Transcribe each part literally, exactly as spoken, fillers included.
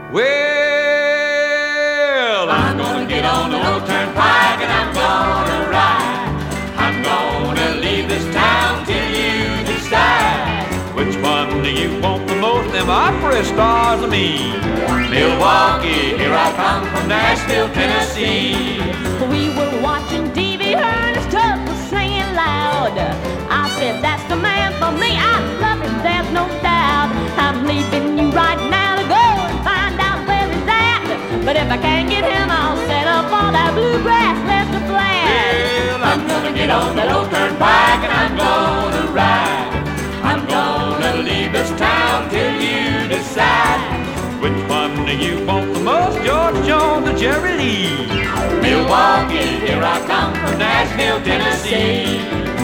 Well, I'm gonna get on the old turnpike and I'm gonna ride. I'm gonna leave this town till you decide. Which one do you want the most, them opera stars or me? Milwaukee, here I come from Nashville, Tennessee. We were watching T V, Ernest Tubb was singing loud. I said, that's the man for me, I love him, there's no doubt. I'm leaving you right now to go and find out where he's at. But if I can't get him, I'll set up all that bluegrass Lester Flatt. Well, I'm gonna get on that old turnpike and I'm gonna ride. I'm gonna leave this town till you decide. Which one do you want the most, George Jones or Jerry Lee? Milwaukee, here I come from Nashville, Tennessee.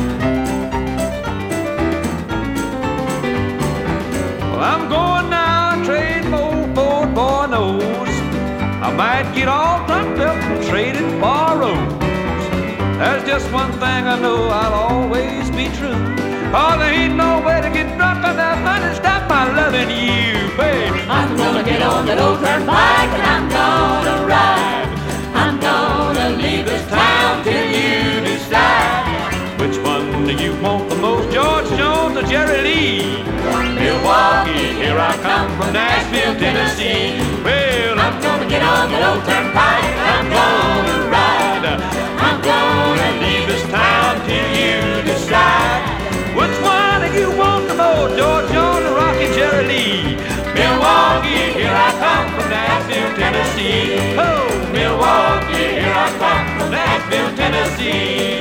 Well, I'm going now, trade for Ford, boy knows. I might get all dumped up and trade it for a rose. There's just one thing I know, I'll always be true. Oh, there ain't no way to get drunk enough, honey, stop my loving you, baby. I'm gonna get on that old turnpike and I'm gonna ride. I'm gonna leave this town till you decide. Which one do you want the most, George Jones or Jerry Lee? Milwaukee, here I come from Nashville, Tennessee. Well, I'm gonna get on that old turnpike and I'm gonna ride. I'm gonna leave this town till you decide. Which one do you want the most, George Jones or Rocky Jerry Lee? Milwaukee, here I come from Nashville, Tennessee. Oh, Milwaukee, here I come from Nashville, Tennessee.